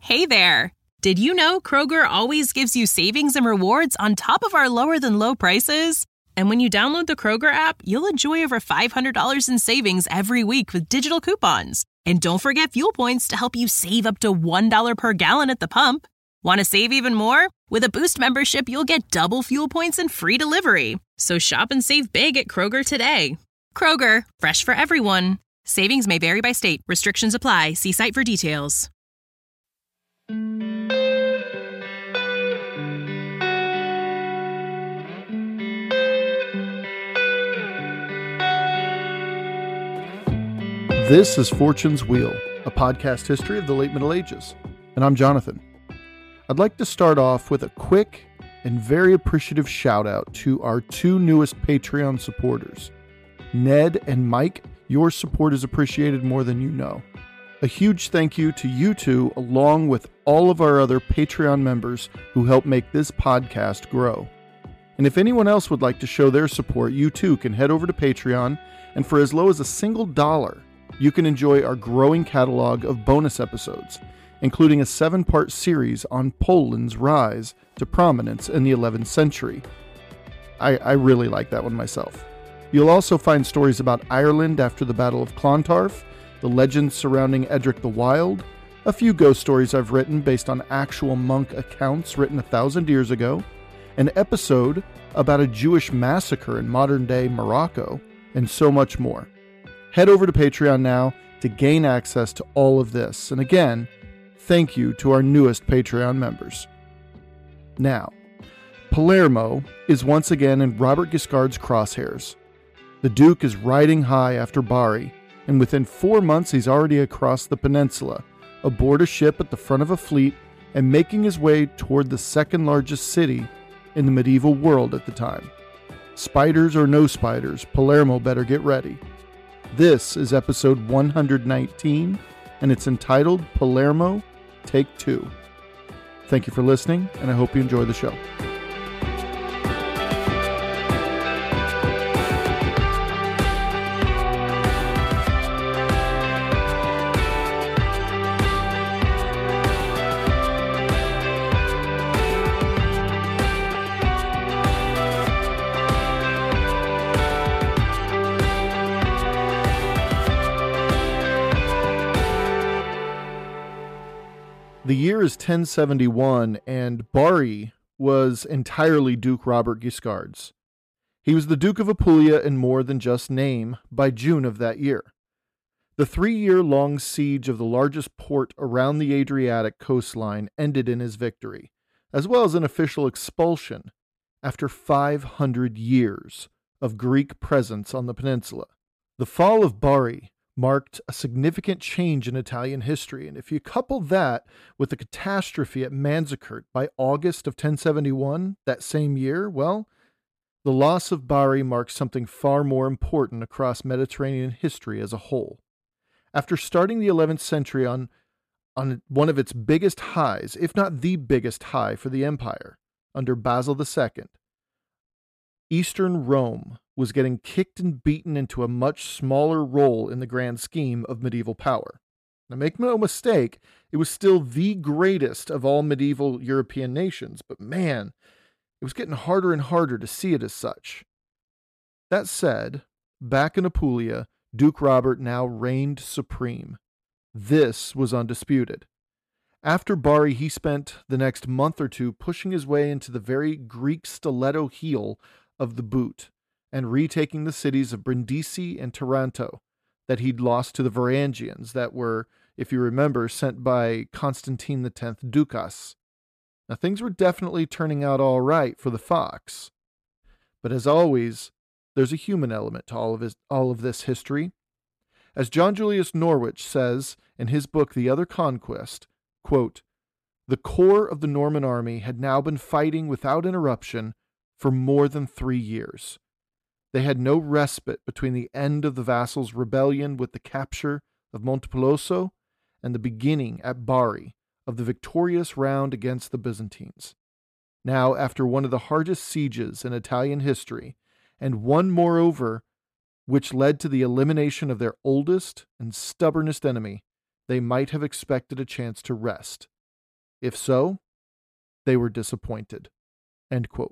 Hey there! Did you know Kroger always gives you savings and rewards on top of our lower-than-low prices? And when you download the Kroger app, you'll enjoy over $500 in savings every week with digital coupons. And don't forget fuel points to help you save up to $1 per gallon at the pump. Want to save even more? With a Boost membership, you'll get double fuel points and free delivery. So shop and save big at Kroger today. Kroger, fresh for everyone. Savings may vary by state. Restrictions apply. See site for details. This is Fortune's Wheel, a podcast history of the late Middle Ages, and I'm Jonathan. I'd like to start off with a quick and very appreciative shout out to our two newest Patreon supporters. Ned and Mike, your support is appreciated more than you know. A huge thank you to you two, along with all of our other Patreon members who help make this podcast grow. And if anyone else would like to show their support, you too can head over to Patreon, and for as low as $1, you can enjoy our growing catalog of bonus episodes, including a 7-part series on Poland's rise to prominence in the 11th century. I really like that one myself. You'll also find stories about Ireland after the Battle of Clontarf, the legends surrounding Edric the Wild, a few ghost stories I've written based on actual monk accounts written 1,000 years ago, an episode about a Jewish massacre in modern-day Morocco, and so much more. Head over to Patreon now to gain access to all of this. And again, thank you to our newest Patreon members. Now, Palermo is once again in Robert Guiscard's crosshairs. The Duke is riding high after Bari, and within 4 months he's already across the peninsula, aboard a ship at the front of a fleet, and making his way toward the second largest city in the medieval world at the time. Spiders or no spiders, Palermo better get ready. This is episode 119, and it's entitled Palermo, Take 2. Thank you for listening, and I hope you enjoy the show. The year is 1071, and Bari was entirely Duke Robert Guiscard's. He was the Duke of Apulia in more than just name by June of that year. The 3-year-long siege of the largest port around the Adriatic coastline ended in his victory, as well as an official expulsion after 500 years of Greek presence on the peninsula. The fall of Bari marked a significant change in Italian history, and if you couple that with the catastrophe at Manzikert by August of 1071, that same year, well, the loss of Bari marks something far more important across Mediterranean history as a whole. After starting the 11th century on one of its biggest highs, if not the biggest high for the empire, under Basil II, Eastern Rome was getting kicked and beaten into a much smaller role in the grand scheme of medieval power. Now, make no mistake, it was still the greatest of all medieval European nations, but man, it was getting harder and harder to see it as such. That said, back in Apulia, Duke Robert now reigned supreme. This was undisputed. After Bari, he spent the next month or two pushing his way into the very Greek stiletto heel of the boot, and retaking the cities of Brindisi and Taranto that he'd lost to the Varangians that were, if you remember, sent by Constantine X Ducas. Now, things were definitely turning out all right for the Fox. But as always, there's a human element to all of this history. As John Julius Norwich says in his book The Other Conquest, quote, "The core of the Norman army had now been fighting without interruption for more than 3 years. They had no respite between the end of the vassals' rebellion with the capture of Montepeloso and the beginning at Bari of the victorious round against the Byzantines. Now, after one of the hardest sieges in Italian history, and one, moreover, which led to the elimination of their oldest and stubbornest enemy, they might have expected a chance to rest If so, they were disappointed." End quote.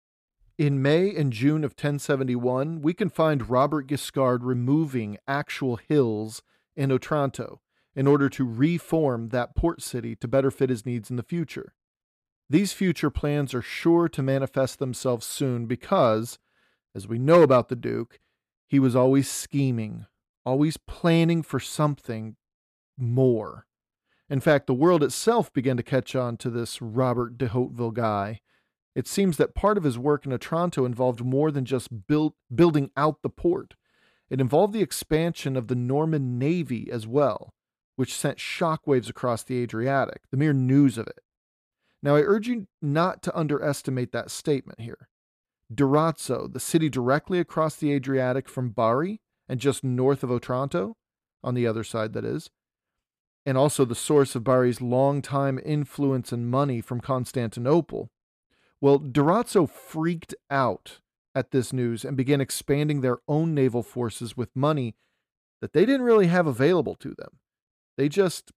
In May and June of 1071, we can find Robert Guiscard removing actual hills in Otranto in order to reform that port city to better fit his needs in the future. These future plans are sure to manifest themselves soon because, as we know about the Duke, he was always scheming, always planning for something more. In fact, the world itself began to catch on to this Robert de Hauteville guy. It seems that part of his work in Otranto involved more than just building out the port. It involved the expansion of the Norman navy as well, which sent shockwaves across the Adriatic, the mere news of it. Now, I urge you not to underestimate that statement here. Durazzo, the city directly across the Adriatic from Bari and just north of Otranto, on the other side that is, and also the source of Bari's longtime influence and money from Constantinople. Well, Durazzo freaked out at this news and began expanding their own naval forces with money that they didn't really have available to them. They just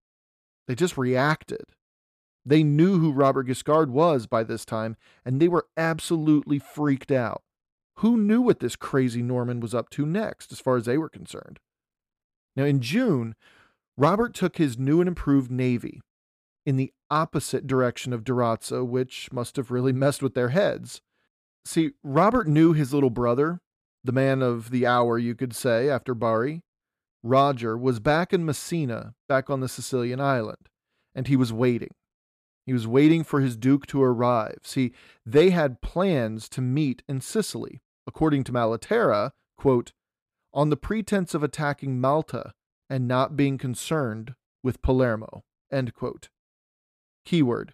reacted. They knew who Robert Guiscard was by this time, and they were absolutely freaked out. Who knew what this crazy Norman was up to next, as far as they were concerned? Now, in June, Robert took his new and improved navy in the opposite direction of Durazzo, which must have really messed with their heads. See, Robert knew his little brother, the man of the hour, you could say, after Bari, Roger, was back in Messina, back on the Sicilian island, and he was waiting. He was waiting for his duke to arrive. See, they had plans to meet in Sicily, according to Malaterra, quote, on the pretense of attacking Malta and not being concerned with Palermo, end quote. Keyword,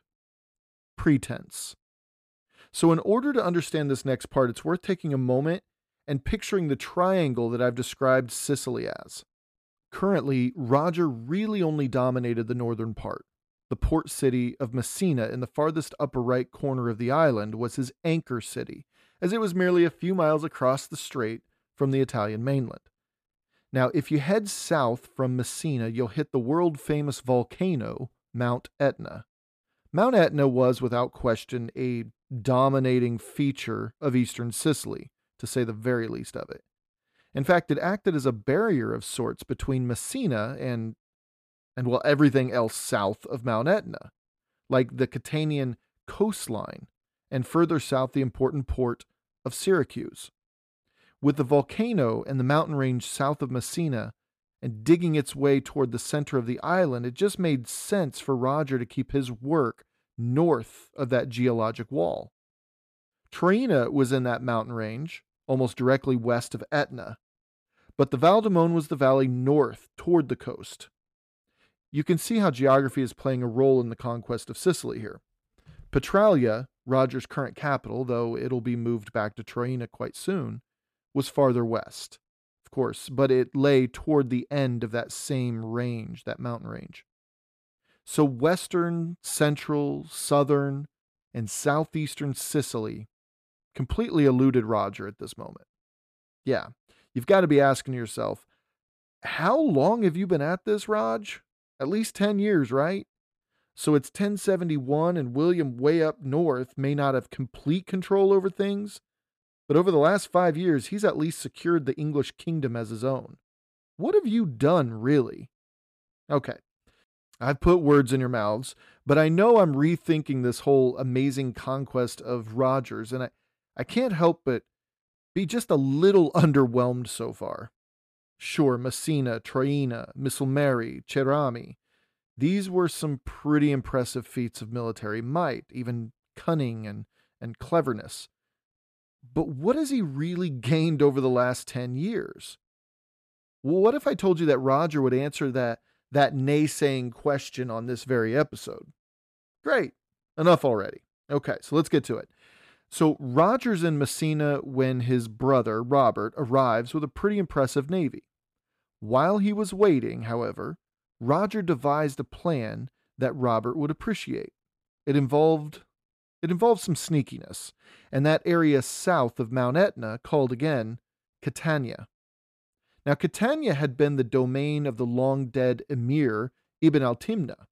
pretense. So in order to understand this next part, it's worth taking a moment and picturing the triangle that I've described Sicily as. Currently, Roger really only dominated the northern part. The port city of Messina in the farthest upper right corner of the island was his anchor city, as it was merely a few miles across the strait from the Italian mainland. Now, if you head south from Messina, you'll hit the world-famous volcano, Mount Etna. Mount Etna was, without question, a dominating feature of eastern Sicily, to say the very least of it. In fact, it acted as a barrier of sorts between Messina and everything else south of Mount Etna, like the Catanian coastline, and further south the important port of Syracuse. With the volcano and the mountain range south of Messina and digging its way toward the center of the island, it just made sense for Roger to keep his work north of that geologic wall. Traina was in that mountain range, almost directly west of Etna, but the Val d'Amone was the valley north toward the coast. You can see how geography is playing a role in the conquest of Sicily here. Petralia, Roger's current capital, though it'll be moved back to Traina quite soon, was farther west, of course, but it lay toward the end of that same range, that mountain range. So western, central, southern, and southeastern Sicily completely eluded Roger at this moment. Yeah, you've got to be asking yourself, how long have you been at this, Raj? At least 10 years, right? So it's 1071 and William way up north may not have complete control over things, but over the last 5 years, he's at least secured the English kingdom as his own. What have you done, really? Okay, I've put words in your mouths, but I know I'm rethinking this whole amazing conquest of Roger's, and I can't help but be just a little underwhelmed so far. Sure, Messina, Traina, Missolmeri, Cerami, these were some pretty impressive feats of military might, even cunning and cleverness. But what has he really gained over the last 10 years? Well, what if I told you that Roger would answer that naysaying question on this very episode? Great. Enough already. Okay, so let's get to it. So Roger's in Messina when his brother, Robert, arrives with a pretty impressive navy. While he was waiting, however, Roger devised a plan that Robert would appreciate. It involved some sneakiness, and that area south of Mount Etna, called again Catania. Now, Catania had been the domain of the long-dead emir Ibn al-Timna,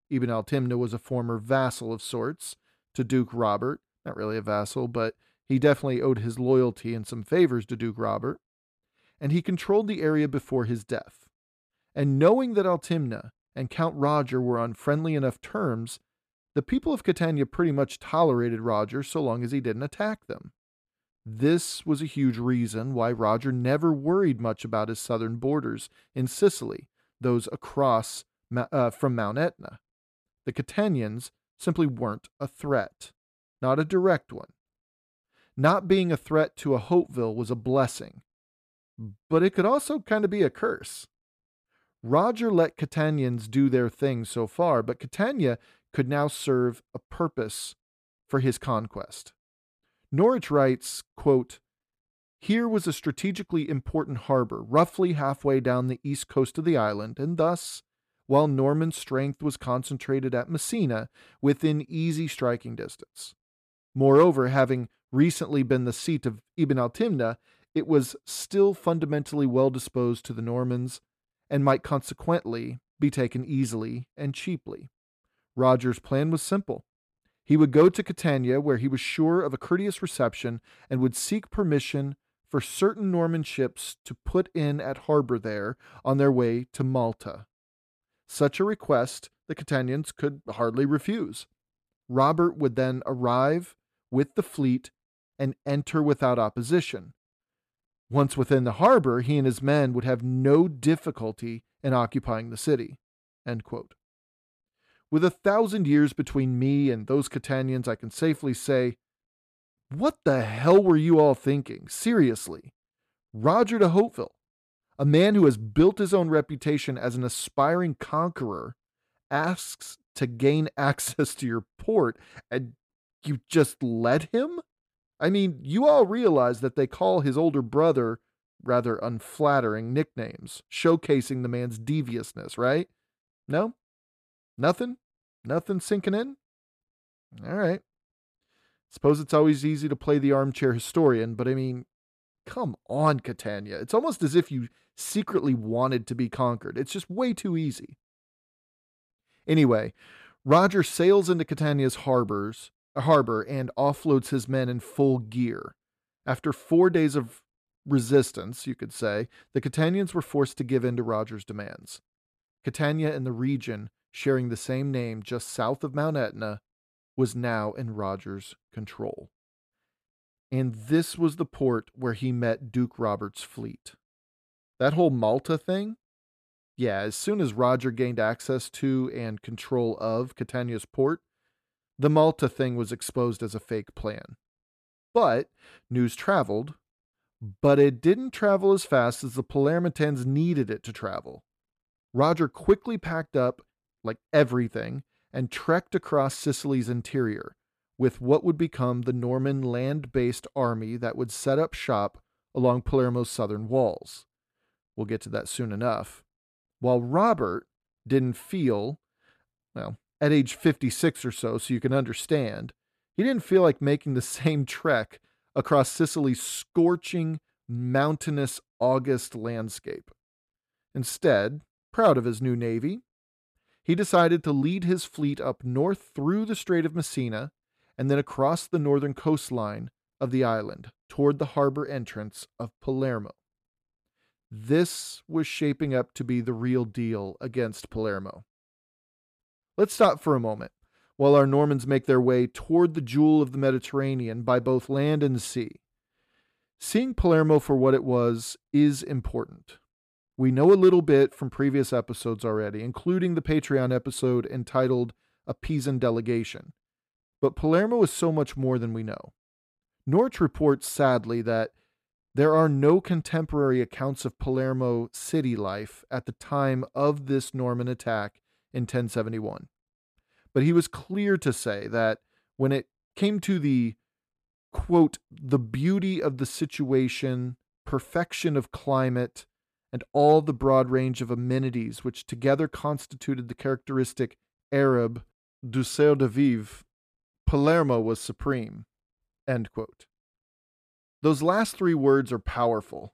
Ibn al-Timna was a former vassal of sorts to Duke Robert. Not really a vassal, but he definitely owed his loyalty and some favors to Duke Robert. And he controlled the area before his death. And knowing that al-Timna and Count Roger were on friendly enough terms, the people of Catania pretty much tolerated Roger so long as he didn't attack them. This was a huge reason why Roger never worried much about his southern borders in Sicily, those across from Mount Etna. The Catanians simply weren't a threat, not a direct one. Not being a threat to a Hauteville was a blessing, but it could also kind of be a curse. Roger let Catanians do their thing so far, but Catania could now serve a purpose for his conquest. Norwich writes, quote, "Here was a strategically important harbor, roughly halfway down the east coast of the island, and thus, while Norman strength was concentrated at Messina, within easy striking distance. Moreover, having recently been the seat of Ibn al-Timna, it was still fundamentally well disposed to the Normans, and might consequently be taken easily and cheaply. Roger's plan was simple. He would go to Catania, where he was sure of a courteous reception, and would seek permission for certain Norman ships to put in at harbor there on their way to Malta. Such a request the Catanians could hardly refuse. Robert would then arrive with the fleet and enter without opposition. Once within the harbor, he and his men would have no difficulty in occupying the city." End quote. With 1,000 years between me and those Catanians, I can safely say, what the hell were you all thinking? Seriously. Roger de Hauteville, a man who has built his own reputation as an aspiring conqueror, asks to gain access to your port, and you just let him? I mean, you all realize that they call his older brother rather unflattering nicknames, showcasing the man's deviousness, right? No? Nothing? Nothing sinking in? All right. Suppose it's always easy to play the armchair historian, but I mean, come on, Catania. It's almost as if you secretly wanted to be conquered. It's just way too easy. Anyway, Roger sails into Catania's harbor and offloads his men in full gear. After 4 days of resistance, you could say, the Catanians were forced to give in to Roger's demands. Catania and the region, sharing the same name just south of Mount Etna, was now in Roger's control. And this was the port where he met Duke Robert's fleet. That whole Malta thing? Yeah, as soon as Roger gained access to and control of Catania's port, the Malta thing was exposed as a fake plan. But news traveled, but it didn't travel as fast as the Palermitans needed it to travel. Roger quickly packed up, like everything, and trekked across Sicily's interior, with what would become the Norman land-based army that would set up shop along Palermo's southern walls. We'll get to that soon enough. While Robert didn't feel, well, at age 56 or so you can understand, he didn't feel like making the same trek across Sicily's scorching, mountainous August landscape. Instead, proud of his new navy, he decided to lead his fleet up north through the Strait of Messina and then across the northern coastline of the island toward the harbor entrance of Palermo. This was shaping up to be the real deal against Palermo. Let's stop for a moment while our Normans make their way toward the jewel of the Mediterranean by both land and sea. Seeing Palermo for what it was is important. We know a little bit from previous episodes already, including the Patreon episode entitled A Pisan Delegation. But Palermo is so much more than we know. Norwich reports sadly that there are no contemporary accounts of Palermo city life at the time of this Norman attack in 1071. But he was clear to say that when it came to the, quote, the beauty of the situation, perfection of climate, and all the broad range of amenities which together constituted the characteristic Arab douceur de vivre, Palermo was supreme, end quote. Those last three words are powerful.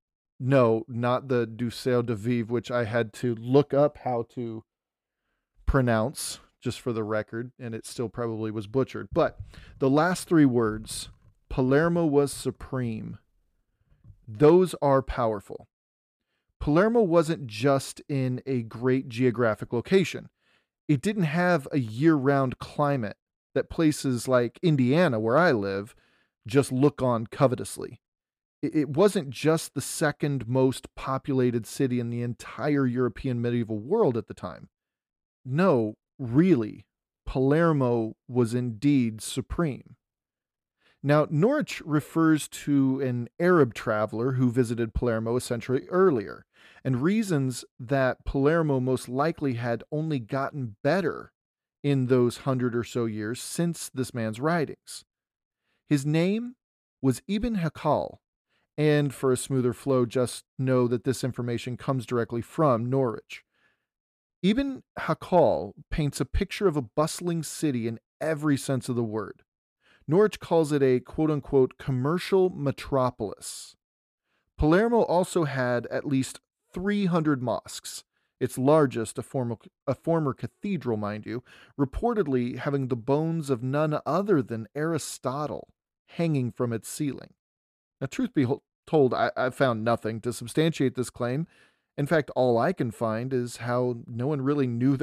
No, not the douceur de vivre, which I had to look up how to pronounce, just for the record, and it still probably was butchered. But the last three words, Palermo was supreme, those are powerful. Palermo wasn't just in a great geographic location. It didn't have a year-round climate that places like Indiana, where I live, just look on covetously. It wasn't just the second most populated city in the entire European medieval world at the time. No, really, Palermo was indeed supreme. Now, Norwich refers to an Arab traveler who visited Palermo a century earlier, and reasons that Palermo most likely had only gotten better in those 100 or so years since this man's writings. His name was Ibn Hakal, and for a smoother flow, just know that this information comes directly from Norwich. Ibn Hakal paints a picture of a bustling city in every sense of the word. Norwich calls it a quote-unquote commercial metropolis. Palermo also had at least 300 mosques, its largest, a former cathedral, mind you, reportedly having the bones of none other than Aristotle hanging from its ceiling. Now, truth be told, I've found nothing to substantiate this claim. In fact, all I can find is how no one really knew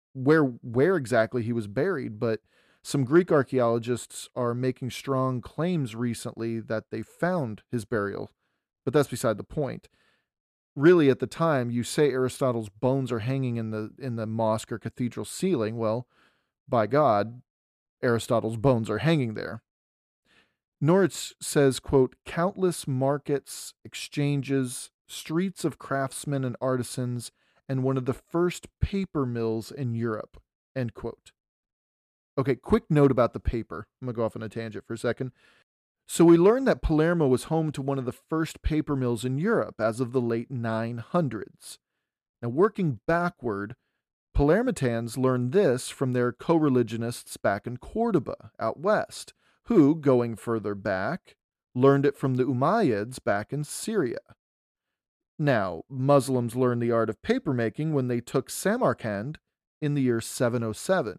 where exactly he was buried, but some Greek archaeologists are making strong claims recently that they found his burial, but that's beside the point. Really, at the time, you say Aristotle's bones are hanging in the mosque or cathedral ceiling. Well, by God, Aristotle's bones are hanging there. Norwich says, quote, countless markets, exchanges, streets of craftsmen and artisans, and one of the first paper mills in Europe, end quote. Okay, quick note about the paper. I'm going to go off on a tangent for a second. So we learned that Palermo was home to one of the first paper mills in Europe as of the late 900s. Now, working backward, Palermitans learned this from their co-religionists back in Cordoba, out west, who, going further back, learned it from the Umayyads back in Syria. Now, Muslims learned the art of papermaking when they took Samarkand in the year 707.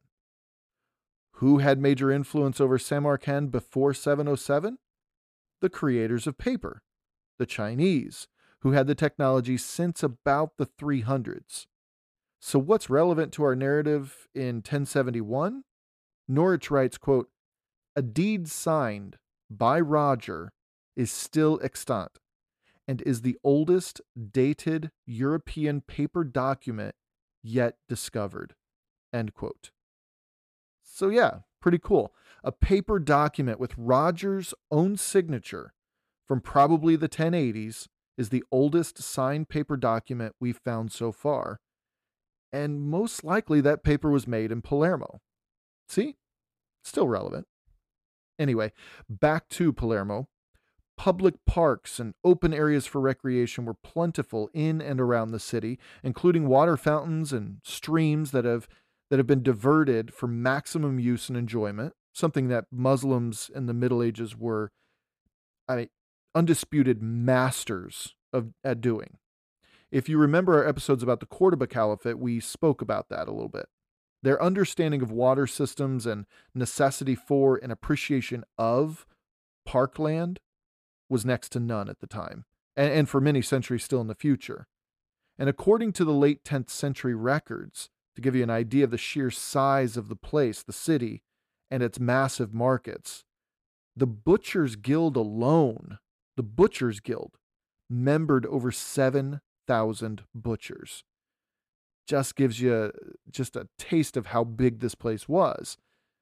Who had major influence over Samarkand before 707? The creators of paper, the Chinese, who had the technology since about the 300s. So what's relevant to our narrative in 1071? Norwich writes, quote, a deed signed by Roger is still extant and is the oldest dated European paper document yet discovered, end quote. So yeah, pretty cool. A paper document with Roger's own signature from probably the 1080s is the oldest signed paper document we've found so far. And most likely that paper was made in Palermo. See? Still relevant. Anyway, back to Palermo. Public parks and open areas for recreation were plentiful in and around the city, including water fountains and streams that have been diverted for maximum use and enjoyment, something that Muslims in the Middle Ages were, undisputed masters at doing. If you remember our episodes about the Cordoba Caliphate, we spoke about that a little bit. Their understanding of water systems and necessity for and appreciation of parkland was next to none at the time, and for many centuries still in the future. And according to the late 10th century records, to give you an idea of the sheer size of the place, the city, and its massive markets, the Butchers' Guild alone, the Butchers' Guild, membered over 7,000 butchers. Just gives you just a taste of how big this place was.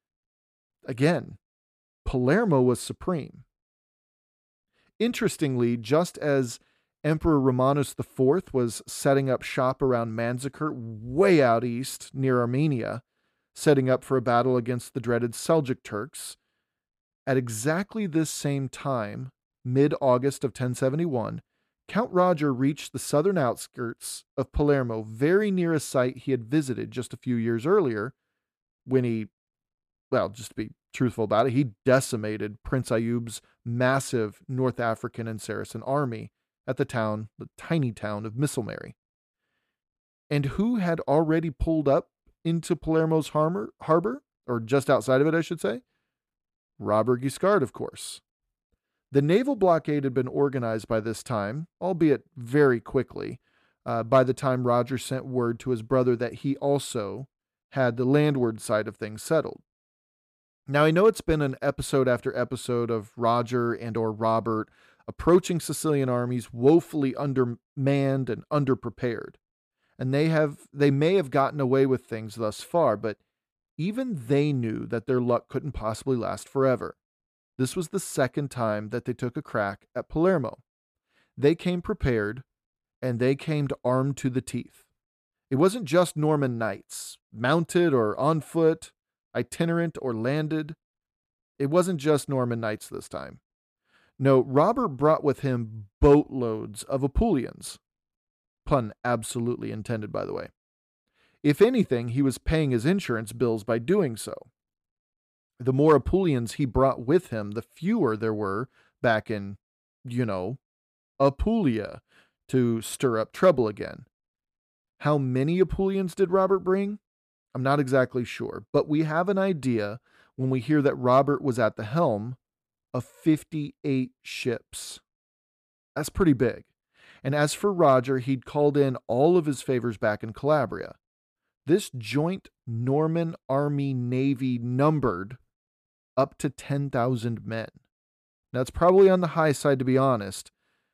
Again, Palermo was supreme. Interestingly, just as Emperor Romanus IV was setting up shop around Manzikert, way out east near Armenia, setting up for a battle against the dreaded Seljuk Turks, at exactly this same time, mid-August of 1071, Count Roger reached the southern outskirts of Palermo, very near a site he had visited just a few years earlier, when he, well, just to be truthful about it, he decimated Prince Ayub's massive North African and Saracen army at the tiny town of Misselmary. And who had already pulled up into Palermo's harbor, or just outside of it, I should say? Robert Guiscard, of course. The naval blockade had been organized by this time, albeit very quickly, by the time Roger sent word to his brother that he also had the landward side of things settled. Now, I know it's been an episode after episode of Roger and or Robert approaching Sicilian armies woefully undermanned and underprepared. And they may have gotten away with things thus far, but even they knew that their luck couldn't possibly last forever. This was the second time that they took a crack at Palermo. They came prepared, and they came armed to the teeth. It wasn't just Norman knights, mounted or on foot, itinerant or landed. It wasn't just Norman knights this time. No, Robert brought with him boatloads of Apulians. Pun absolutely intended, by the way. If anything, he was paying his insurance bills by doing so. The more Apulians he brought with him, the fewer there were back in, Apulia, to stir up trouble again. How many Apulians did Robert bring? I'm not exactly sure, but we have an idea when we hear that Robert was at the helm of 58 ships. That's pretty big. And as for Roger, he'd called in all of his favors back in Calabria. This joint Norman Army-Navy numbered up to 10,000 men. That's probably on the high side, to be honest,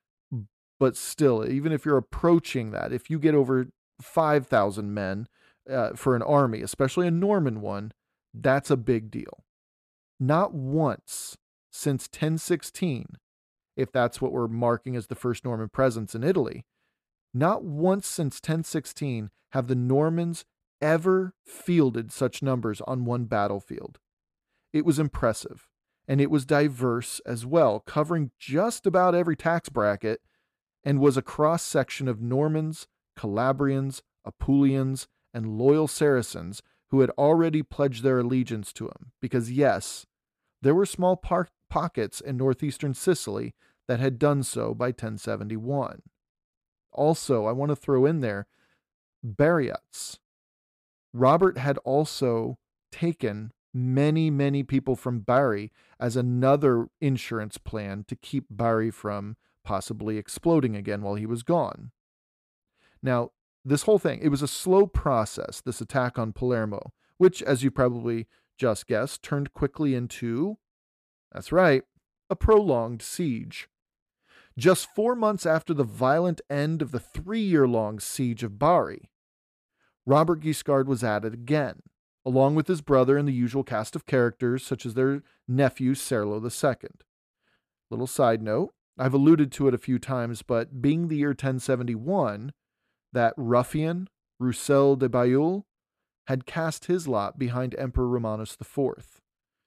but still, even if you're approaching that, if you get over 5,000 men for an army, especially a Norman one, that's a big deal. Not once since 1016, if that's what we're marking as the first Norman presence in Italy, not once since 1016 have the Normans ever fielded such numbers on one battlefield. It was impressive, and it was diverse as well, covering just about every tax bracket, and was a cross-section of Normans, Calabrians, Apulians, and loyal Saracens who had already pledged their allegiance to him, because yes, there were small pockets in northeastern Sicily that had done so by 1071. Also, I want to throw in there Bariats. Robert had also taken many, many people from Bari as another insurance plan to keep Bari from possibly exploding again while he was gone. Now, this whole thing, it was a slow process, this attack on Palermo, which, as you probably just guessed, turned quickly into, that's right, a prolonged siege. Just 4 months after the violent end of the 3-year-long siege of Bari, Robert Guiscard was at it again, along with his brother and the usual cast of characters, such as their nephew, Serlo II. Little side note, I've alluded to it a few times, but being the year 1071, that ruffian, Roussel de Bayeul, had cast his lot behind Emperor Romanus IV.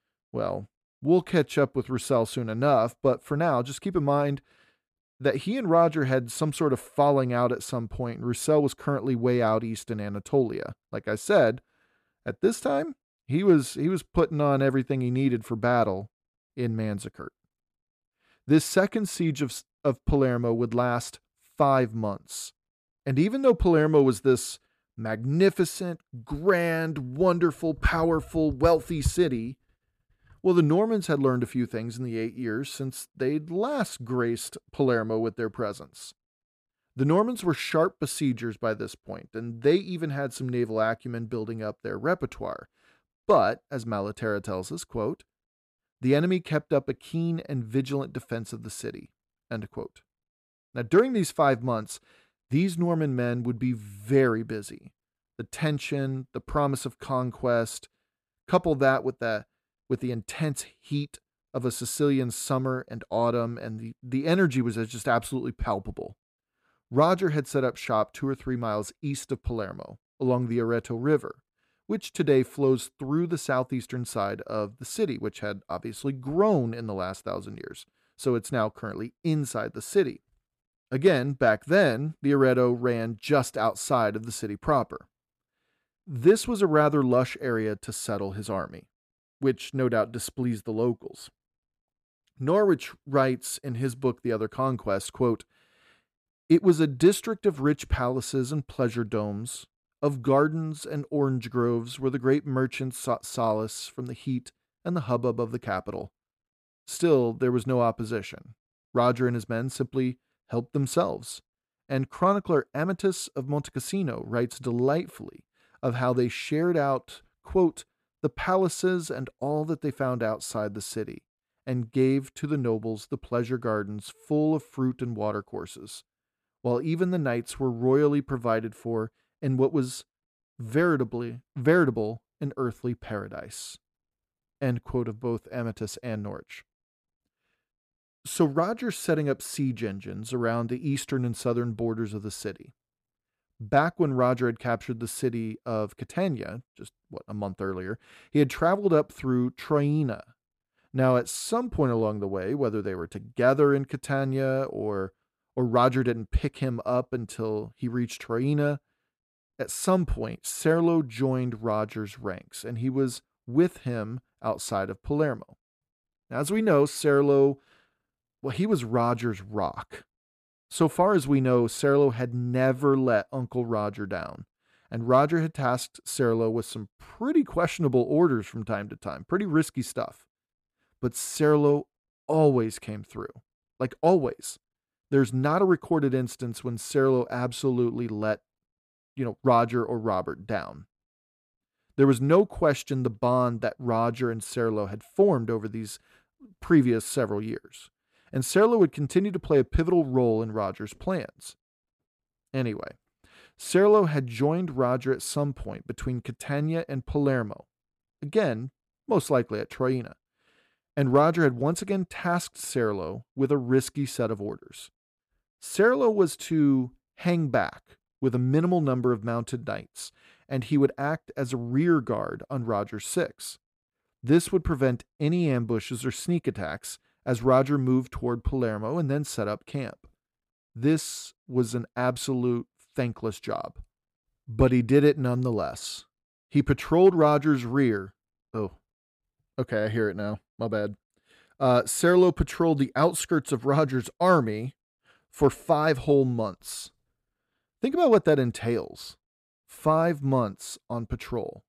Well, we'll catch up with Roussel soon enough, but for now, just keep in mind that he and Roger had some sort of falling out at some point, and Roussel was currently way out east in Anatolia. Like I said, at this time, he was putting on everything he needed for battle in Manzikert. This second siege of Palermo would last 5 months. And even though Palermo was this magnificent, grand, wonderful, powerful, wealthy city, well, the Normans had learned a few things in the 8 years since they'd last graced Palermo with their presence. The Normans were sharp besiegers by this point, and they even had some naval acumen building up their repertoire. But, as Malaterra tells us, quote, the enemy kept up a keen and vigilant defense of the city, end quote. Now, during these 5 months, these Norman men would be very busy. The tension, the promise of conquest, couple that with the intense heat of a Sicilian summer and autumn, and the energy was just absolutely palpable. Roger had set up shop 2 or 3 miles east of Palermo, along the Areto River, which today flows through the southeastern side of the city, which had obviously grown in the last 1,000 years, so it's now currently inside the city. Again, back then, the Areto ran just outside of the city proper. This was a rather lush area to settle his army, which no doubt displeased the locals. Norwich writes in his book, The Other Conquest, quote, it was a district of rich palaces and pleasure domes, of gardens and orange groves where the great merchants sought solace from the heat and the hubbub of the capital. Still, there was no opposition. Roger and his men simply helped themselves, and chronicler Amatus of Monte Cassino writes delightfully of how they shared out, quote, the palaces and all that they found outside the city, and gave to the nobles the pleasure gardens full of fruit and watercourses, while even the knights were royally provided for in what was veritable an earthly paradise. End quote of both Amatus and Norwich. So Roger's setting up siege engines around the eastern and southern borders of the city. Back when Roger had captured the city of Catania, just a month earlier, he had traveled up through Traina. Now, at some point along the way, whether they were together in Catania or Roger didn't pick him up until he reached Traina, at some point, Serlo joined Roger's ranks, and he was with him outside of Palermo. As we know, Serlo, he was Roger's rock. So far as we know, Serlo had never let Uncle Roger down, and Roger had tasked Serlo with some pretty questionable orders from time to time, pretty risky stuff. But Serlo always came through, like always. There's not a recorded instance when Serlo absolutely let, Roger or Robert down. There was no question the bond that Roger and Serlo had formed over these previous several years, and Serlo would continue to play a pivotal role in Roger's plans. Anyway, Serlo had joined Roger at some point between Catania and Palermo, again, most likely at Traina, and Roger had once again tasked Serlo with a risky set of orders. Serlo was to hang back with a minimal number of mounted knights, and he would act as a rear guard on Roger's six. This would prevent any ambushes or sneak attacks as Roger moved toward Palermo and then set up camp. This was an absolute thankless job, but he did it nonetheless. He patrolled Roger's rear. Oh, okay, I hear it now. My bad. Serlo patrolled the outskirts of Roger's army for 5 whole months. Think about what that entails. 5 months on patrol.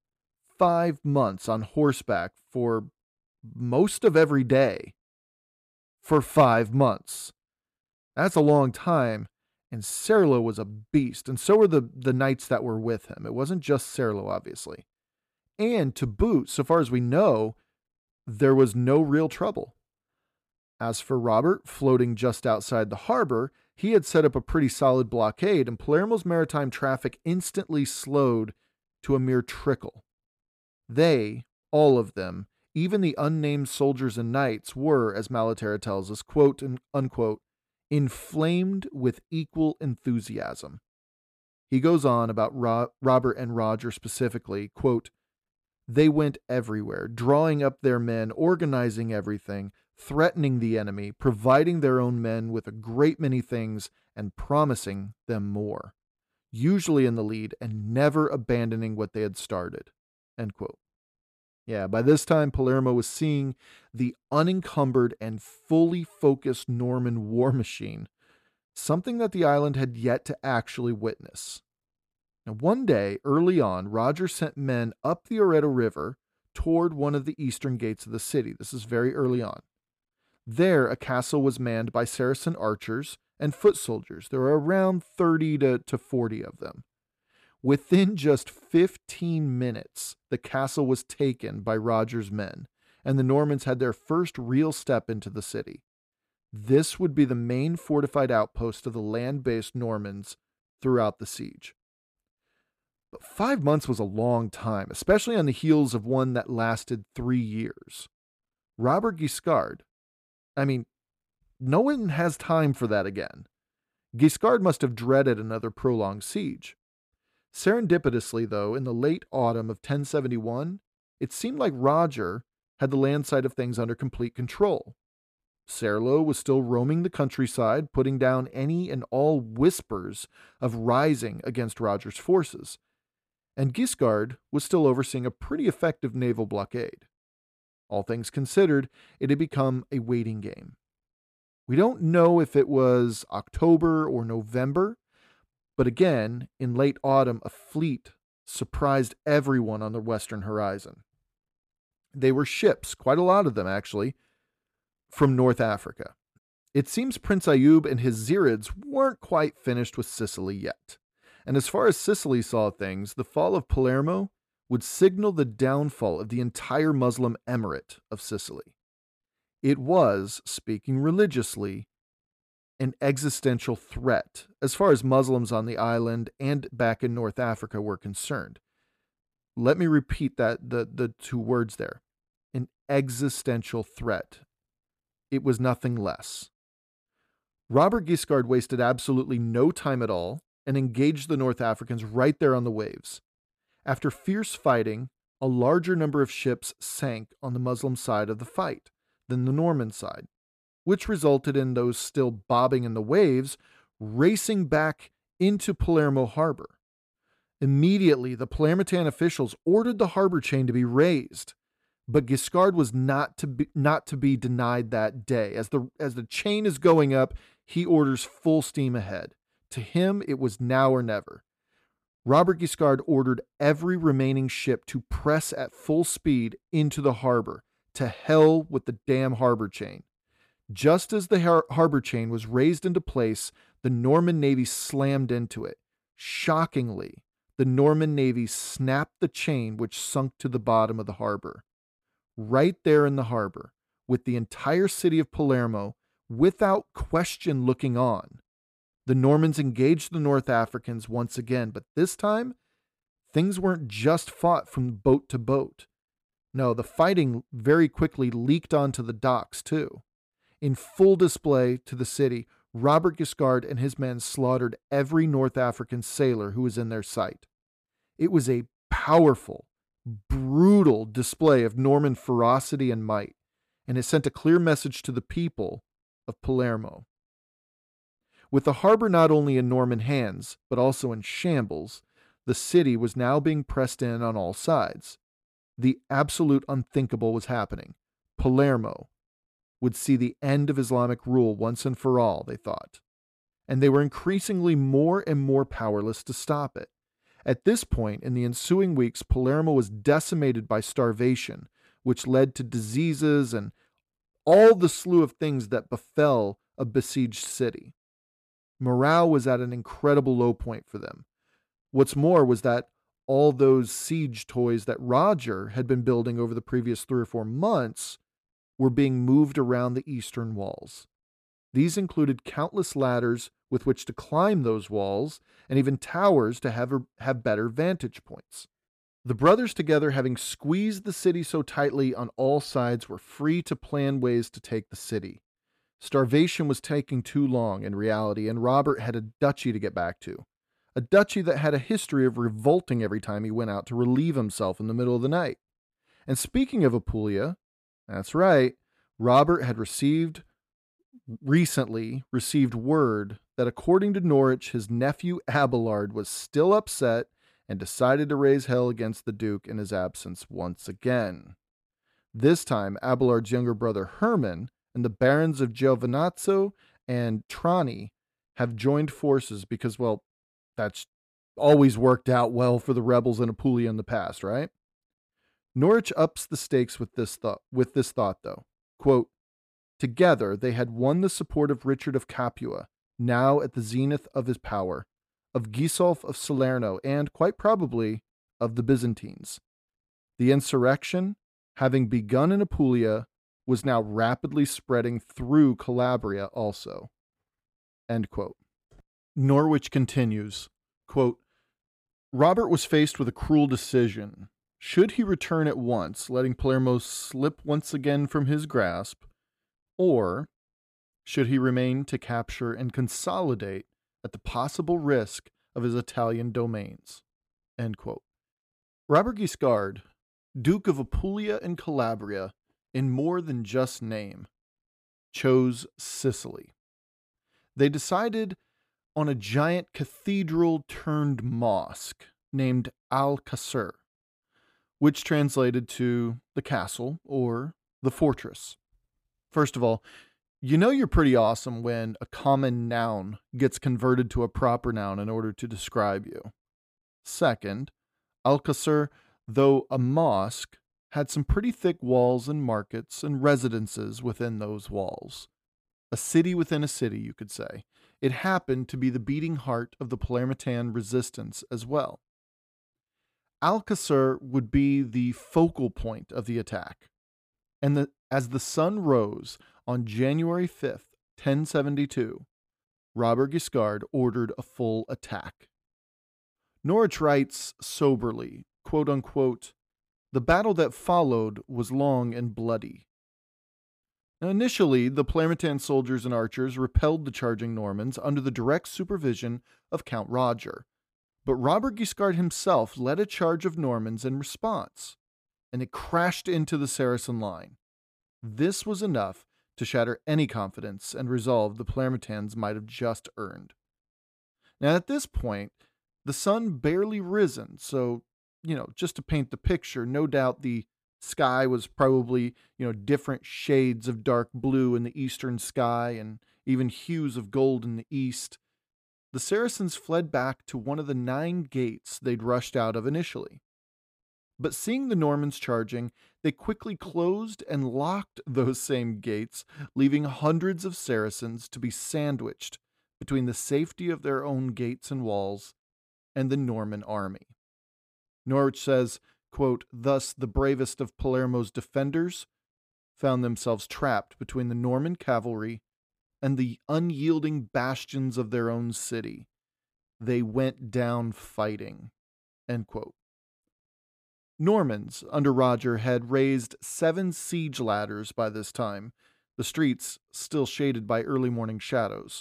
5 months on horseback for most of every day. For 5 months. That's a long time, and Serlo was a beast, and so were the knights that were with him. It wasn't just Serlo, obviously. And to boot, so far as we know, there was no real trouble. As for Robert, floating just outside the harbor, he had set up a pretty solid blockade, and Palermo's maritime traffic instantly slowed to a mere trickle. They, all of them, even the unnamed soldiers and knights, were, as Malaterra tells us, quote and unquote, inflamed with equal enthusiasm. He goes on about Robert and Roger specifically, quote, they went everywhere, drawing up their men, organizing everything, threatening the enemy, providing their own men with a great many things, and promising them more, usually in the lead and never abandoning what they had started. End quote. Yeah, by this time, Palermo was seeing the unencumbered and fully focused Norman war machine, something that the island had yet to actually witness. Now, one day, early on, Roger sent men up the Oreto River toward one of the eastern gates of the city. This is very early on. There, a castle was manned by Saracen archers and foot soldiers. There were around 30 to 40 of them. Within just 15 minutes, the castle was taken by Roger's men, and the Normans had their first real step into the city. This would be the main fortified outpost of the land-based Normans throughout the siege. But 5 months was a long time, especially on the heels of one that lasted 3 years. Robert Guiscard, no one has time for that again. Guiscard must have dreaded another prolonged siege. Serendipitously, though, in the late autumn of 1071, it seemed like Roger had the land side of things under complete control. Serlo was still roaming the countryside, putting down any and all whispers of rising against Roger's forces, and Guiscard was still overseeing a pretty effective naval blockade. All things considered, it had become a waiting game. We don't know if it was October or November, But again, in late autumn, a fleet surprised everyone on the western horizon. They were ships, quite a lot of them actually, from North Africa. It seems Prince Ayub and his Zirids weren't quite finished with Sicily yet. And as far as Sicily saw things, the fall of Palermo would signal the downfall of the entire Muslim emirate of Sicily. It was, speaking religiously, an existential threat as far as Muslims on the island and back in North Africa were concerned. Let me repeat that, the two words there. An existential threat. It was nothing less. Robert Guiscard wasted absolutely no time at all and engaged the North Africans right there on the waves. After fierce fighting, a larger number of ships sank on the Muslim side of the fight than the Norman side, which resulted in those still bobbing in the waves racing back into Palermo harbor. Immediately, the Palermitan officials ordered the harbor chain to be raised, but Guiscard was not to be denied that day. As the chain is going up, he orders full steam ahead. To him, it was now or never. Robert Guiscard ordered every remaining ship to press at full speed into the harbor. To hell with the damn harbor chain. Just as the harbor chain was raised into place, the Norman navy slammed into it. Shockingly, the Norman navy snapped the chain which sunk to the bottom of the harbor. Right there in the harbor, with the entire city of Palermo, without question looking on, the Normans engaged the North Africans once again, but this time, things weren't just fought from boat to boat. No, the fighting very quickly leaked onto the docks, too. In full display to the city, Robert Guiscard and his men slaughtered every North African sailor who was in their sight. It was a powerful, brutal display of Norman ferocity and might, and it sent a clear message to the people of Palermo. With the harbor not only in Norman hands, but also in shambles, the city was now being pressed in on all sides. The absolute unthinkable was happening. Palermo would see the end of Islamic rule once and for all, they thought. And they were increasingly more and more powerless to stop it. At this point, in the ensuing weeks, Palermo was decimated by starvation, which led to diseases and all the slew of things that befell a besieged city. Morale was at an incredible low point for them. What's more was that all those siege toys that Roger had been building over the previous 3 or 4 months were being moved around the eastern walls. These included countless ladders with which to climb those walls, and even towers to have better vantage points. The brothers together, having squeezed the city so tightly on all sides, were free to plan ways to take the city. Starvation was taking too long in reality, and Robert had a duchy to get back to. A duchy that had a history of revolting every time he went out to relieve himself in the middle of the night. And speaking of Apulia, that's right, Robert had recently received word that according to Norwich, his nephew Abelard was still upset and decided to raise hell against the Duke in his absence once again. This time, Abelard's younger brother Herman and the barons of Giovinazzo and Trani have joined forces because, well, that's always worked out well for the rebels in Apulia in the past, right? Norwich ups the stakes with this thought, though. Quote, together they had won the support of Richard of Capua, now at the zenith of his power, of Gisulf of Salerno, and, quite probably, of the Byzantines. The insurrection, having begun in Apulia, was now rapidly spreading through Calabria also. End quote. Norwich continues, quote, Robert was faced with a cruel decision. Should he return at once, letting Palermo slip once again from his grasp, or should he remain to capture and consolidate at the possible risk of his Italian domains? End quote. Robert Guiscard, Duke of Apulia and Calabria, in more than just name, chose Sicily. They decided on a giant cathedral-turned-mosque named Al-Qasr, which translated to the castle or the fortress. First of all, You know you're pretty awesome when a common noun gets converted to a proper noun in order to describe you. Second, Alcasar, though a mosque, had some pretty thick walls and markets and residences within those walls. A city within a city, you could say. It happened to be the beating heart of the Palermitan resistance as well. Alcasar would be the focal point of the attack. And as the sun rose on January 5th, 1072, Robert Guiscard ordered a full attack. Norwich writes soberly, quote unquote, "The battle that followed was long and bloody." Now, initially, the Palermitan soldiers and archers repelled the charging Normans under the direct supervision of Count Roger. But Robert Guiscard himself led a charge of Normans in response, and it crashed into the Saracen line. This was enough to shatter any confidence and resolve the Palermitans might have just earned. Now, at this point, the sun barely risen, so, just to paint the picture, no doubt the sky was probably, different shades of dark blue in the eastern sky and even hues of gold in the east. The Saracens fled back to one of the 9 gates they'd rushed out of initially. But seeing the Normans charging, they quickly closed and locked those same gates, leaving hundreds of Saracens to be sandwiched between the safety of their own gates and walls and the Norman army. Norwich says, quote, "Thus the bravest of Palermo's defenders found themselves trapped between the Norman cavalry and the unyielding bastions of their own city. They went down fighting." End quote. Normans, under Roger, had raised 7 siege ladders by this time, the streets still shaded by early morning shadows.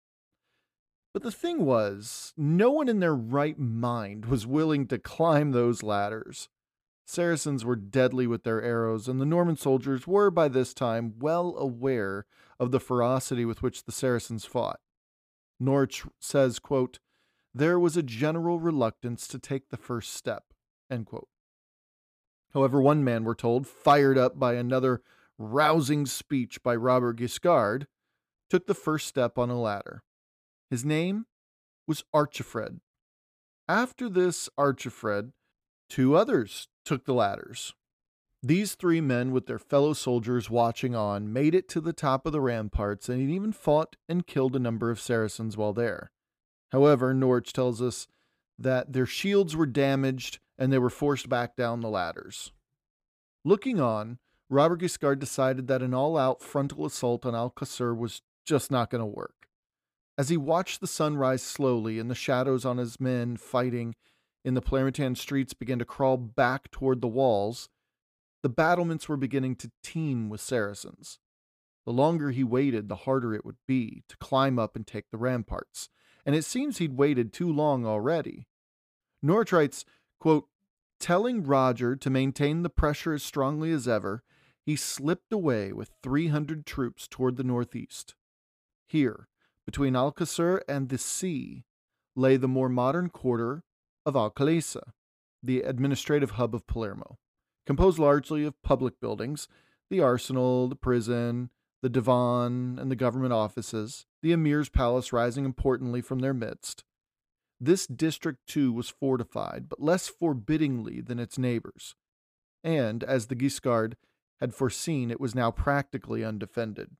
But the thing was, no one in their right mind was willing to climb those ladders. Saracens were deadly with their arrows, and the Norman soldiers were by this time well aware of the ferocity with which the Saracens fought. Norwich says, quote, "There was a general reluctance to take the first step," end quote. However, one man, we're told, fired up by another rousing speech by Robert Guiscard, took the first step on a ladder. His name was Archifred. After this Archifred, 2 others took the ladders. These 3 men, with their fellow soldiers watching on, made it to the top of the ramparts and even fought and killed a number of Saracens while there. However, Norwich tells us that their shields were damaged and they were forced back down the ladders. Looking on, Robert Guiscard decided that an all-out frontal assault on Alcasar was just not going to work. As he watched the sun rise slowly and the shadows on his men fighting in the Palermitan streets began to crawl back toward the walls, the battlements were beginning to teem with Saracens. The longer he waited, the harder it would be to climb up and take the ramparts, and it seems he'd waited too long already. Norwich writes, quote, "Telling Roger to maintain the pressure as strongly as ever, he slipped away with 300 troops toward the northeast. Here, between Alcasar and the sea, lay the more modern quarter of Alcalisa, the administrative hub of Palermo, composed largely of public buildings, the arsenal, the prison, the divan, and the government offices, the emir's palace rising importantly from their midst. This district, too, was fortified, but less forbiddingly than its neighbors, and, as the Guiscard had foreseen, it was now practically undefended.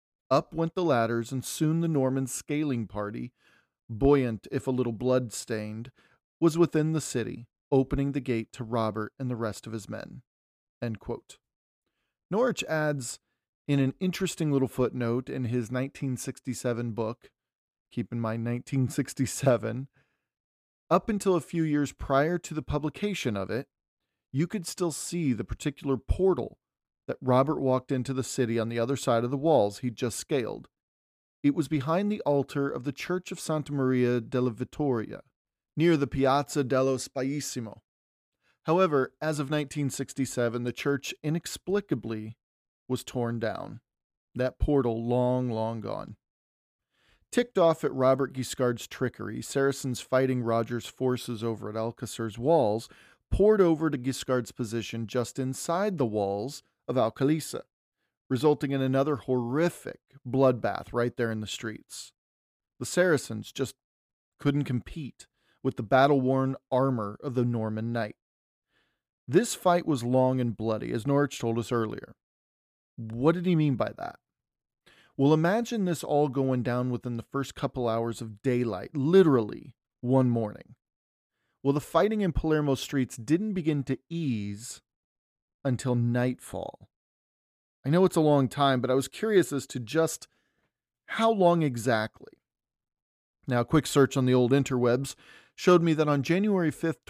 Up went the ladders, and soon the Norman scaling party, buoyant if a little blood-stained, was within the city, opening the gate to Robert and the rest of his men." End quote. Norwich adds, in an interesting little footnote in his 1967 book, keep in mind 1967, up until a few years prior to the publication of it, you could still see the particular portal that Robert walked into the city on the other side of the walls he'd just scaled. It was behind the altar of the Church of Santa Maria della Vittoria, near the Piazza dello Spaiissimo. However, as of 1967, the church inexplicably was torn down. That portal long, long gone. Ticked off at Robert Guiscard's trickery, Saracens fighting Roger's forces over at Alcasar's walls poured over to Guiscard's position just inside the walls of Alcalisa, resulting in another horrific bloodbath right there in the streets. The Saracens just couldn't compete with the battle-worn armor of the Norman knight. This fight was long and bloody, as Norwich told us earlier. What did he mean by that? Well, imagine this all going down within the first couple hours of daylight, literally one morning. Well, the fighting in Palermo streets didn't begin to ease until nightfall. I know it's a long time, but I was curious as to just how long exactly. Now, a quick search on the old interwebs showed me that on January 5th,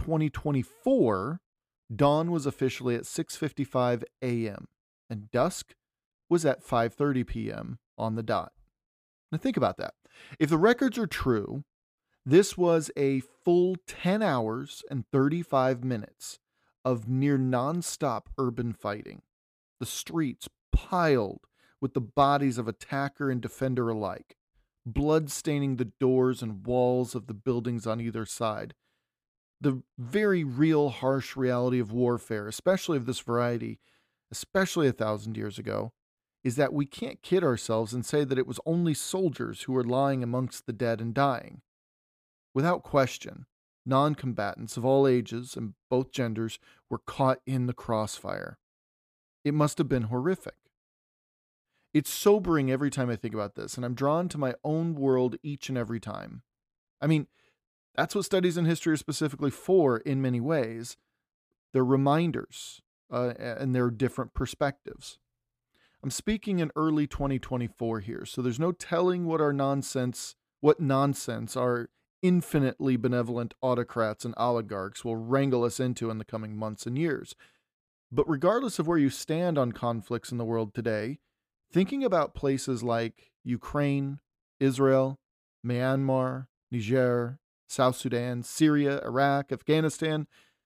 2024, dawn was officially at 6:55 a.m. and dusk was at 5:30 p.m. on the dot. Now think about that. If the records are true, this was a full 10 hours and 35 minutes of near nonstop urban fighting. The streets piled with the bodies of attacker and defender alike, blood staining the doors and walls of the buildings on either side. The very real harsh reality of warfare, especially of this variety, especially 1,000 years ago, is that we can't kid ourselves and say that it was only soldiers who were lying amongst the dead and dying. Without question, non-combatants of all ages and both genders were caught in the crossfire. It must have been horrific. It's sobering every time I think about this, and I'm drawn to my own world each and every time. I mean, that's what studies in history are specifically for in many ways. They're reminders, and they're different perspectives. I'm speaking in early 2024 here, so there's no telling what nonsense our infinitely benevolent autocrats and oligarchs will wrangle us into in the coming months and years. But regardless of where you stand on conflicts in the world today, thinking about places like Ukraine, Israel, Myanmar, Niger, South Sudan, Syria, Iraq, Afghanistan,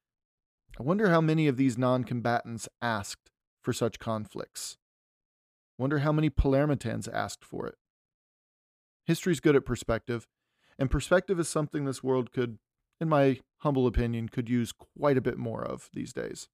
I wonder how many of these non-combatants asked for such conflicts. Wonder how many Palermitans asked for it. History's good at perspective, and perspective is something this world could, in my humble opinion, could use quite a bit more of these days.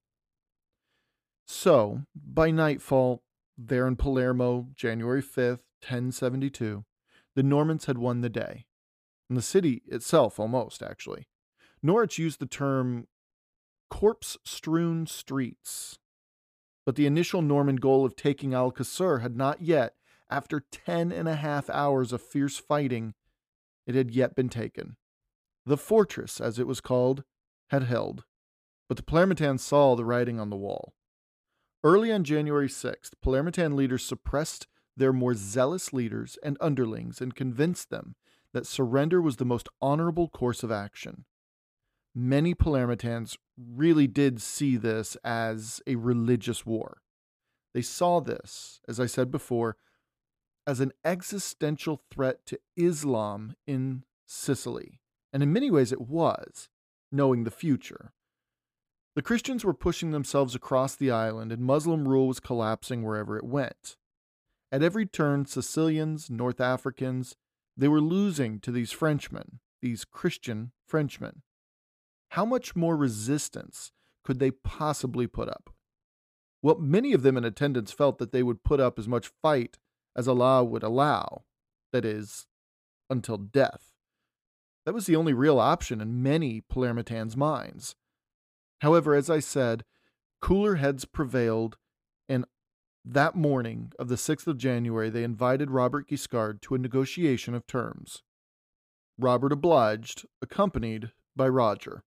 So, by nightfall, there in Palermo, January 5th, 1072, the Normans had won the day. And the city itself, almost, actually. Norwich used the term corpse-strewn streets. But the initial Norman goal of taking Alcacer had not yet, after 10.5 hours of fierce fighting, it had yet been taken. The fortress, as it was called, had held. But the Palermitans saw the writing on the wall. Early on January 6th, Palermitan leaders suppressed their more zealous leaders and underlings and convinced them that surrender was the most honorable course of action. Many Palermitans really did see this as a religious war. They saw this, as I said before, as an existential threat to Islam in Sicily. And in many ways it was, knowing the future. The Christians were pushing themselves across the island, and Muslim rule was collapsing wherever it went. At every turn, Sicilians, North Africans, they were losing to these Frenchmen, these Christian Frenchmen. How much more resistance could they possibly put up? Well, many of them in attendance felt that they would put up as much fight as Allah would allow, that is, until death. That was the only real option in many Palermitans' minds. However, as I said, cooler heads prevailed, and that morning of the 6th of January, they invited Robert Guiscard to a negotiation of terms. Robert obliged, accompanied by Roger.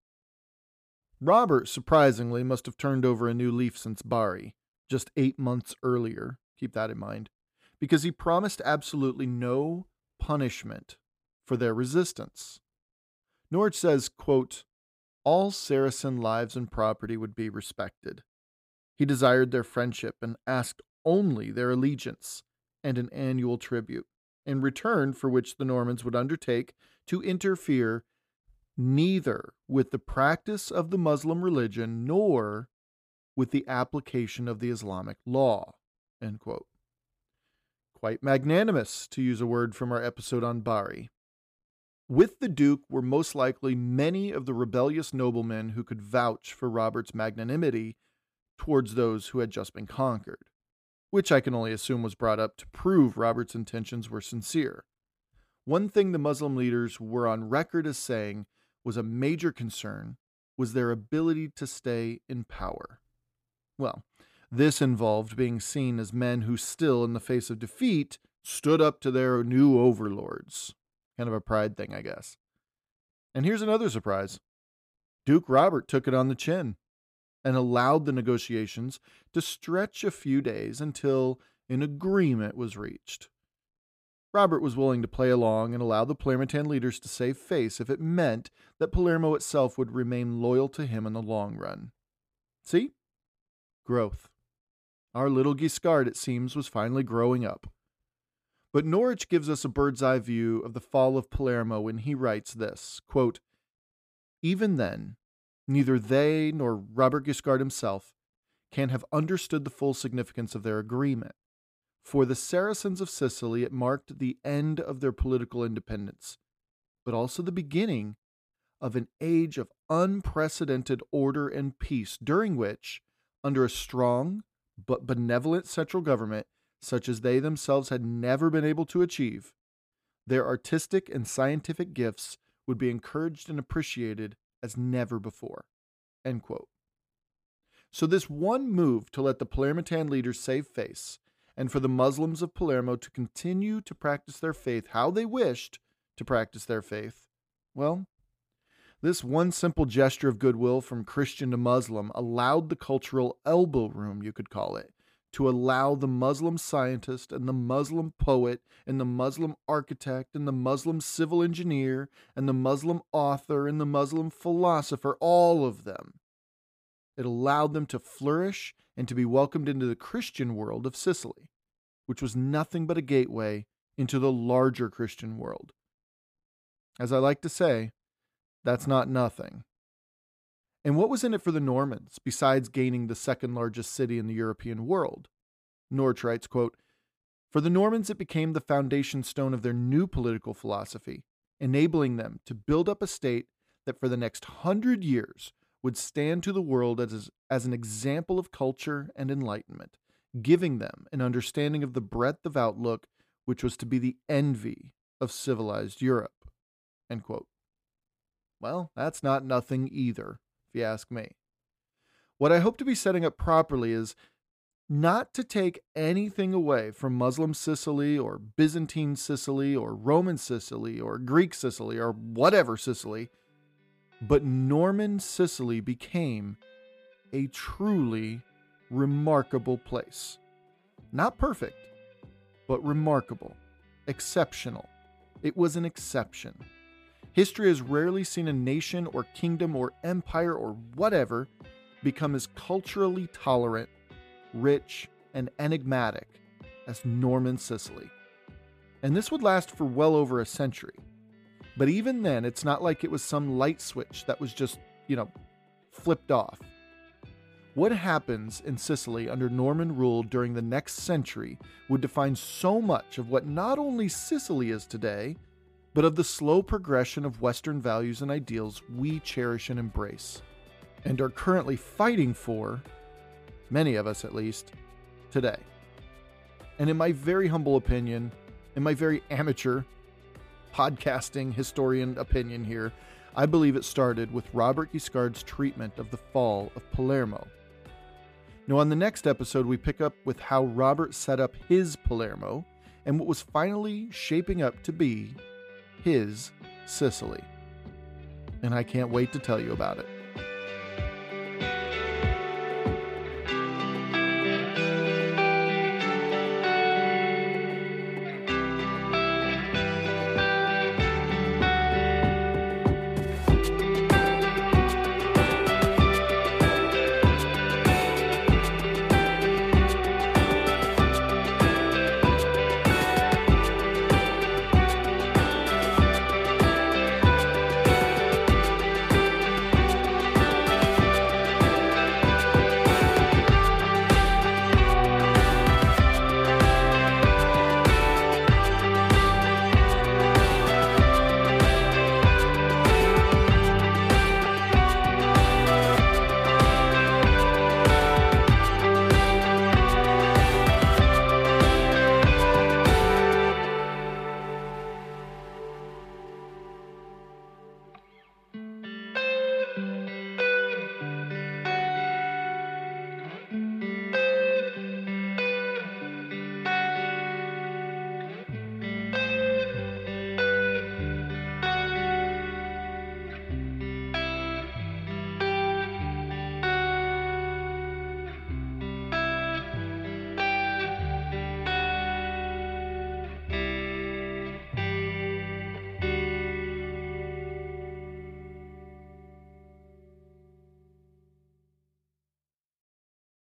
Robert, surprisingly, must have turned over a new leaf since Bari, just 8 months earlier, keep that in mind, because he promised absolutely no punishment for their resistance. Norwich says, quote, all Saracen lives and property would be respected. He desired their friendship and asked only their allegiance and an annual tribute, in return for which the Normans would undertake to interfere neither with the practice of the Muslim religion nor with the application of the Islamic law. End quote. Quite magnanimous, to use a word from our episode on Bari. With the Duke were most likely many of the rebellious noblemen who could vouch for Robert's magnanimity towards those who had just been conquered. which I can only assume was brought up to prove Robert's intentions were sincere. One thing the Muslim leaders were on record as saying was a major concern was their ability to stay in power. Well, this involved being seen as men who still, in the face of defeat, stood up to their new overlords. Kind of a pride thing, I guess. And here's another surprise. Duke Robert took it on the chin and allowed the negotiations to stretch a few days until an agreement was reached. Robert was willing to play along and allow the Palermitan leaders to save face if it meant that Palermo itself would remain loyal to him in the long run. See? Growth. Our little Guiscard, it seems, was finally growing up. But Norwich gives us a bird's-eye view of the fall of Palermo when he writes this, quote, "Even then, neither they nor Robert Guiscard himself can have understood the full significance of their agreement. For the Saracens of Sicily, it marked the end of their political independence, but also the beginning of an age of unprecedented order and peace, during which, under a strong but benevolent central government, such as they themselves had never been able to achieve, their artistic and scientific gifts would be encouraged and appreciated as never before." End quote. So this one move to let the Palermitan leaders save face, and for the Muslims of Palermo to continue to practice their faith how they wished to practice their faith, well, this one simple gesture of goodwill from Christian to Muslim allowed the cultural elbow room, you could call it, to allow the Muslim scientist and the Muslim poet and the Muslim architect and the Muslim civil engineer and the Muslim author and the Muslim philosopher, all of them. It allowed them to flourish and to be welcomed into the Christian world of Sicily, which was nothing but a gateway into the larger Christian world. As I like to say, that's not nothing. And what was in it for the Normans, besides gaining the second largest city in the European world? Norwich writes, quote, "For the Normans it became the foundation stone of their new political philosophy, enabling them to build up a state that for the next 100 years would stand to the world as an example of culture and enlightenment, giving them an understanding of the breadth of outlook which was to be the envy of civilized Europe." End quote. Well, that's not nothing either, if you ask me. What I hope to be setting up properly is not to take anything away from Muslim Sicily or Byzantine Sicily or Roman Sicily or Greek Sicily or whatever Sicily, but Norman Sicily became a truly remarkable place. Not perfect, but remarkable, exceptional. It was an exception. History has rarely seen a nation or kingdom or empire or whatever become as culturally tolerant, rich, and enigmatic as Norman Sicily. And this would last for well over a century. But even then, it's not like it was some light switch that was just, flipped off. What happens in Sicily under Norman rule during the next century would define so much of what not only Sicily is today, but of the slow progression of Western values and ideals we cherish and embrace, and are currently fighting for, many of us at least, today. And in my very humble opinion, in my very amateur podcasting historian opinion here, I believe it started with Robert Guiscard's treatment of the fall of Palermo. Now, on the next episode, we pick up with how Robert set up his Palermo and what was finally shaping up to be his Sicily. And I can't wait to tell you about it.